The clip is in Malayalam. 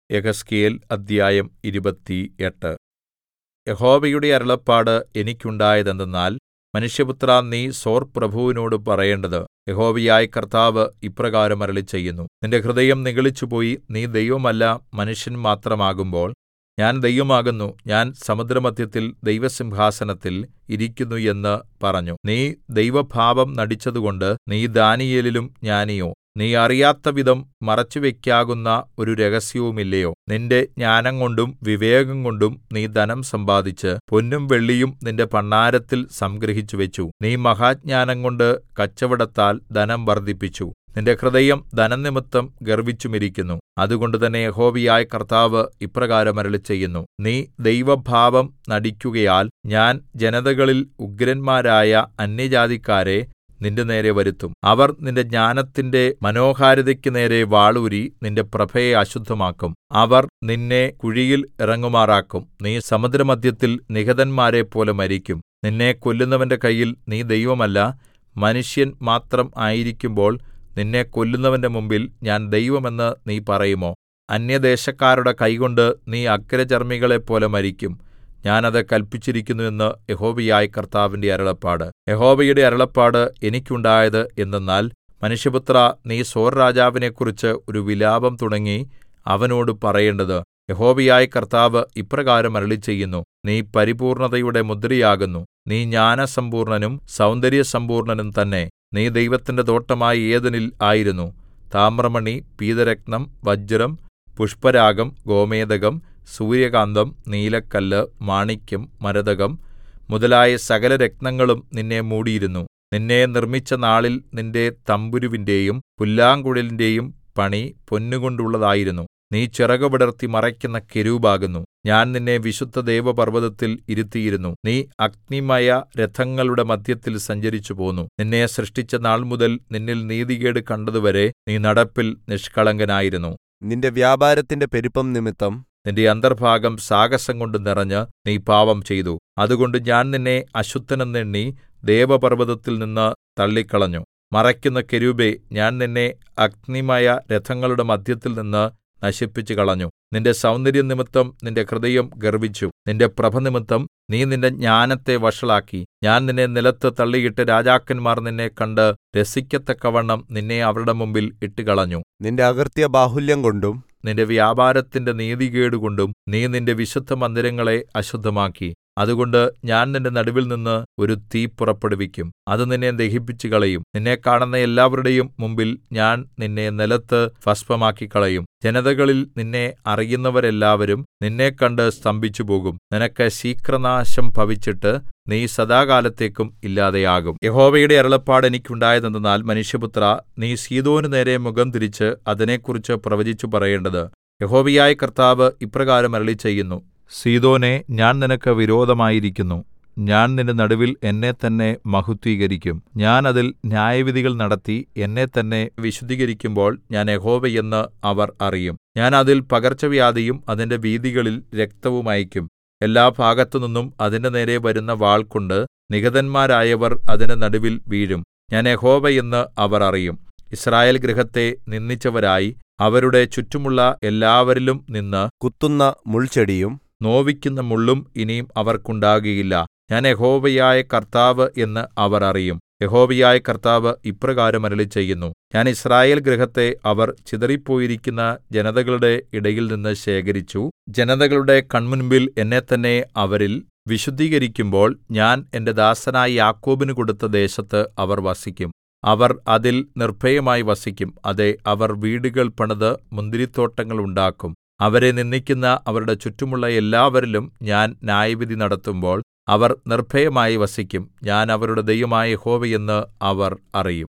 യെഹെസ്കേൽ അദ്ധ്യായം 28 യഹോവയുടെ അരുളപ്പാട് എനിക്കുണ്ടായതെന്തെന്നാൽ, മനുഷ്യപുത്രാ, നീ സോർപ്രഭുവിനോട് പറയേണ്ടത്, യഹോവയായ കർത്താവ് ഇപ്രകാരം അരുളിച്ചെയ്യുന്നു, നിന്റെ ഹൃദയം നിഗളിച്ചുപോയി, നീ ദൈവമല്ല, മനുഷ്യൻ മാത്രമാകുമ്പോൾ ഞാൻ ദൈവമാകുന്നു, ഞാൻ സമുദ്രമദ്ധ്യത്തിൽ ദൈവസിംഹാസനത്തിൽ ഇരിക്കുന്നു എന്ന് പറഞ്ഞു. നീ ദൈവഭാവം നടിച്ചതുകൊണ്ട് നീ ദാനീയേലിലും ജ്ഞാനിയോ? നീ അറിയാത്തവിധം മറച്ചുവെക്കാകുന്ന ഒരു രഹസ്യവുമില്ലയോ? നിന്റെ ജ്ഞാനംകൊണ്ടും വിവേകംകൊണ്ടും നീ ധനം സമ്പാദിച്ച് പൊന്നും വെള്ളിയും നിന്റെ ഭണ്ഡാരത്തിൽ സംഗ്രഹിച്ചുവച്ചു. നീ മഹാജ്ഞാനംകൊണ്ട് കച്ചവടത്താൽ ധനം വർദ്ധിപ്പിച്ചു. നിന്റെ ഹൃദയം ധനംനിമിത്തം ഗർവ്വിച്ചുമിരിക്കുന്നു. അതുകൊണ്ട് തന്നെ യഹോവയായ കർത്താവ് ഇപ്രകാരം അരുളിച്ചെയ്യുന്നു, നീ ദൈവഭാവം നടിക്കുകയാൽ ഞാൻ ജനതകളിൽ ഉഗ്രന്മാരായ അന്യജാതിക്കാരെ നിന്റെനേരെ വരുത്തും. അവർ നിന്റെ ജ്ഞാനത്തിന്റെ മനോഹാരിതയ്ക്കു നേരെ വാളൂരി നിന്റെ പ്രഭയെ അശുദ്ധമാക്കും. അവർ നിന്നെ കുഴിയിൽ ഇറങ്ങുമാറാക്കും. നീ സമുദ്രമദ്ധ്യത്തിൽ നിഹതന്മാരെപ്പോലെ മരിക്കും. നിന്നെ കൊല്ലുന്നവന്റെ കയ്യിൽ നീ ദൈവമല്ല, മനുഷ്യൻ മാത്രം ആയിരിക്കുമ്പോൾ നിന്നെ കൊല്ലുന്നവന്റെ മുമ്പിൽ ഞാൻ ദൈവം എന്ന് നീ പറയുമോ? അന്യദേശക്കാരുടെ കൈകൊണ്ട് നീ അഗ്രചർമ്മികളെപ്പോലെ മരിക്കും. ഞാൻ അത് കല്പിച്ചിരിക്കുന്നു എന്ന് യഹോവയായ കർത്താവിന്റെ അരുളപ്പാട്. യഹോവയുടെ അരുളപ്പാട് എനിക്കുണ്ടായത് എന്തെന്നാൽ, മനുഷ്യപുത്രാ, നീ സോർരാജാവിനെക്കുറിച്ച് ഒരു വിലാപം തുടങ്ങി അവനോട് പറയേണ്ടത്, യഹോവയായ കർത്താവ് ഇപ്രകാരം അരുളിച്ചെയ്യുന്നു, നീ പരിപൂർണ്ണതയുടെ മുദ്രയാകുന്നു. നീ ജ്ഞാനസമ്പൂർണ്ണനും സൗന്ദര്യസമ്പൂർണ്ണനും തന്നെ. നീ ദൈവത്തിന്റെ തോട്ടമായ ഏദെനിൽ ആയിരുന്നു. താമ്രമണി, പീതരത്നം, വജ്രം, പുഷ്പരാഗം, ഗോമേദകം, സൂര്യകാന്തം, നീലക്കല്ല്, മാണിക്യം, മരതകം മുതലായ സകലരത്നങ്ങളും നിന്നെ മൂടിയിരുന്നു. നിന്നെ നിർമ്മിച്ച നാളിൽ നിന്റെ തംബുരുവിന്റെയും പുല്ലാങ്കുഴലിന്റെയും പണി പൊന്നുകൊണ്ടുള്ളതായിരുന്നു. നീ ചിറകുവിടർത്തി മറയ്ക്കുന്ന കെരൂബാകുന്നു. ഞാൻ നിന്നെ വിശുദ്ധ ദേവപർവ്വതത്തിൽ ഇരുത്തിയിരുന്നു. നീ അഗ്നിമയ രഥങ്ങളുടെ മദ്ധ്യത്തിൽ സഞ്ചരിച്ചുപോന്നു. നിന്നെ സൃഷ്ടിച്ച നാൾമുതൽ നിന്നിൽ നീതികേട് കണ്ടതുവരെ നീ നടപ്പിൽ നിഷ്കളങ്കനായിരുന്നു. നിന്റെ വ്യാപാരത്തിന്റെ പെരുപ്പം നിമിത്തം നിന്റെ അന്തർഭാഗം സാഹസംകൊണ്ട് നിറഞ്ഞ് നീ പാപം ചെയ്തു. അതുകൊണ്ട് ഞാൻ നിന്നെ അശുദ്ധനെന്നെണ്ണി ദേവപർവ്വതത്തിൽ നിന്ന് തള്ളിക്കളഞ്ഞു. മറയ്ക്കുന്ന കെരൂബേ, ഞാൻ നിന്നെ അഗ്നിമയ രഥങ്ങളുടെ മദ്ധ്യത്തിൽ നിന്ന് നശിപ്പിച്ചു കളഞ്ഞു. നിന്റെ സൗന്ദര്യം നിമിത്തം നിന്റെ ഹൃദയം ഗർവ്വിച്ചു. നിന്റെ പ്രഭനിമിത്തം നീ നിന്റെ ജ്ഞാനത്തെ വഷളാക്കി. ഞാൻ നിന്നെ നിലത്ത് തള്ളിയിട്ട് രാജാക്കന്മാർ നിന്നെ കണ്ട് രസിക്കത്തക്കവണ്ണം നിന്നെ അവരുടെ മുമ്പിൽ ഇട്ടുകളഞ്ഞു. നിന്റെ അകൃത്യ ബാഹുല്യം കൊണ്ടും നിന്റെ വ്യാപാരത്തിന്റെ നീതികേടുകൊണ്ടും നീ നിന്റെ വിശുദ്ധമന്ദിരങ്ങളെ അശുദ്ധമാക്കി. അതുകൊണ്ട് ഞാൻ നിന്റെ നടുവിൽ നിന്ന് ഒരു തീ പുറപ്പെടുവിക്കും. അത് നിന്നെ ദഹിപ്പിച്ചുകളയും. നിന്നെ കാണുന്ന എല്ലാവരുടെയും മുമ്പിൽ ഞാൻ നിന്നെ നിലത്ത് ഭസ്മമാക്കിക്കളയും. ജനതകളിൽ നിന്നെ അറിയുന്നവരെല്ലാവരും നിന്നെ കണ്ട് സ്തംഭിച്ചുപോകും. നിനക്ക് ശീഘ്രനാശം ഭവിച്ചിട്ട് നീ സദാകാലത്തേക്കും ഇല്ലാതെയാകും. യഹോവയുടെ അരുളപ്പാട് എനിക്കുണ്ടായതെന്തെന്നാൽ, മനുഷ്യപുത്രാ, നീ സീദോനു നേരെ മുഖം തിരിച്ച് അതിനെക്കുറിച്ച് പ്രവചിച്ചു പറയേണ്ടത്, യഹോവയായ കർത്താവ് ഇപ്രകാരം അരുളിച്ചെയ്യുന്നു, സീദോനേ, ഞാൻ നിനക്ക് വിരോധമായിരിക്കുന്നു. ഞാൻ നിന്റെ നടുവിൽ എന്നെത്തന്നെ മഹത്വീകരിക്കും. ഞാൻ അതിൽ ന്യായവിധികൾ നടത്തി എന്നെത്തന്നെ വിശുദ്ധീകരിക്കുമ്പോൾ ഞാൻ യഹോവ എന്ന് അവർ അറിയും. ഞാൻ അതിൽ പകർച്ചവ്യാധിയും അതിന്റെ വീഥികളിൽ രക്തവും അയക്കും. എല്ലാ ഭാഗത്തുനിന്നും അതിന്റെ നേരെ വരുന്ന വാൾകൊണ്ട് നിഹതന്മാരായവർ അതിന്റെ നടുവിൽ വീഴും. ഞാൻ യഹോവ എന്ന് അവർ അറിയും. യിസ്രായേൽ ഗൃഹത്തെ നിന്ദിച്ചവരായി അവരുടെ ചുറ്റുമുള്ള എല്ലാവരിലും നിന്ന് കുത്തുന്ന മുൾച്ചെടിയും നോവിക്കുന്ന മുള്ളും ഇനി അവർക്കുണ്ടാകുകയില്ല. ഞാൻ യഹോവയായ കർത്താവ് എന്ന് അവർ അറിയും. യഹോവയായ കർത്താവ് ഇപ്രകാരം അരുളിച്ചെയ്യുന്നു, ഞാൻ യിസ്രായേൽ ഗൃഹത്തെ അവർ ചിതറിപ്പോയിരിക്കുന്ന ജനതകളുടെ ഇടയിൽ നിന്ന് ശേഖരിച്ചു. ജനതകളുടെ കൺമുൻപിൽ എന്നെത്തന്നെ അവരിൽ വിശുദ്ധീകരിക്കുമ്പോൾ ഞാൻ എന്റെ ദാസനായ യാക്കോബിന് കൊടുത്ത ദേശത്ത് അവർ വസിക്കും. അവർ അതിൽ നിർഭയമായി വസിക്കും. അതെ, അവർ വീടുകൾ പണിത് മുന്തിരിത്തോട്ടങ്ങൾ ഉണ്ടാക്കും. അവരെ നിന്ദിക്കുന്ന അവരുടെ ചുറ്റുമുള്ള എല്ലാവരിലും ഞാൻ ന്യായവിധി നടത്തുമ്പോൾ അവർ നിർഭയമായി വസിക്കും. ഞാൻ അവരുടെ ദൈവമായ യഹോവ എന്ന് അവർ അറിയും.